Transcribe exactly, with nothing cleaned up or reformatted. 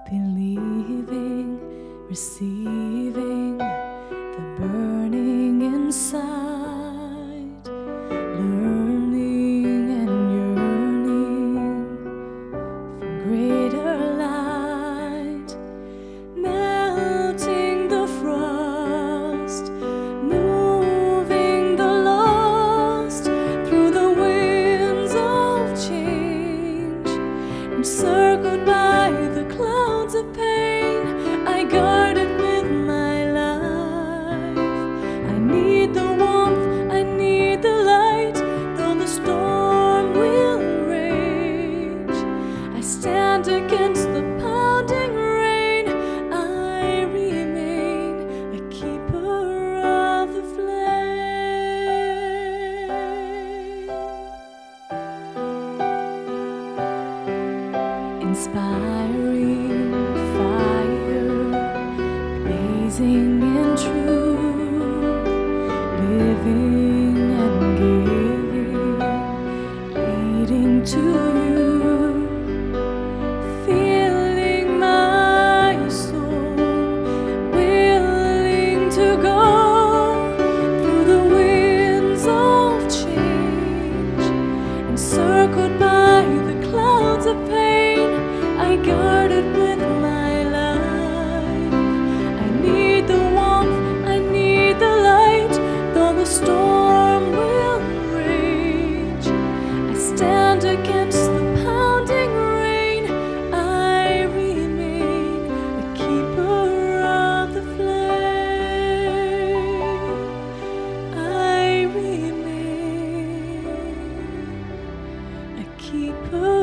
believing, receiving the burning inside, learning and yearning for greater light, melting the frost, moving the lost through the winds of change, encircled by the clouds of pain. I guard it with my life. I need the warmth, I need the light, though the storm will rage. I stand against the pounding rain. I remain a keeper of the flame. Inspiring fire, blazing in truth, living and giving, leading to you, feeling my soul, willing to go through the winds of change, encircled by the clouds of pain. I guard it with my life. I need the warmth, I need the light, though the storm will rage. I stand against the pounding rain. I remain a keeper of the flame. I remain a keeper